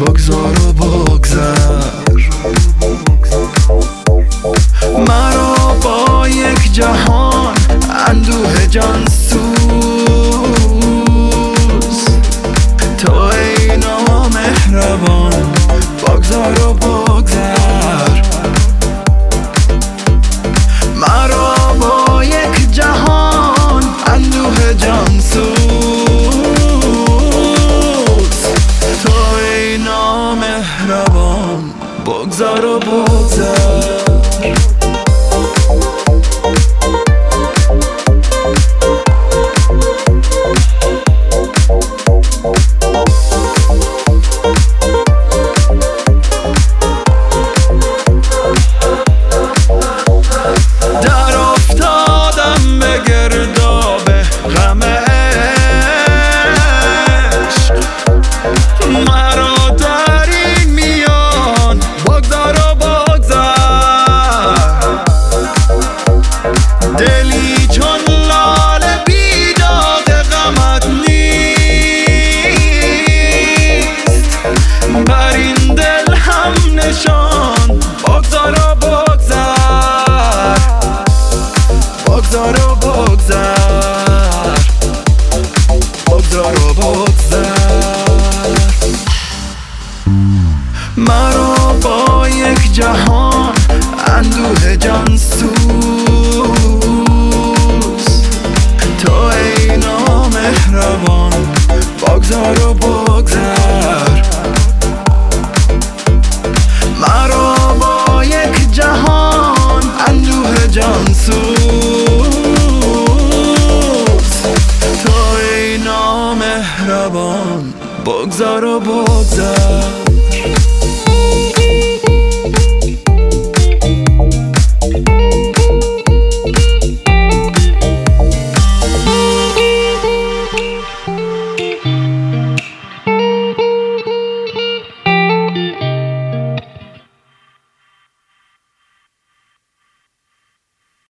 بگذار و بگذر مرا با یک جهان اندوه جان سوز. تو ای نامهربان بگذار و بگذر مرا با یک جهان اندوه جان سوز. تو ای نامهربان بگذار و بگذر دلی چون لاله بیداد غمت نیست بر این دل هم نشان بگذار و بگذر بگذار و بگذر بگذار و بگذر مرا با یک جهان اندوه جان سوز. تو ای نامهربان بگذار و بگذر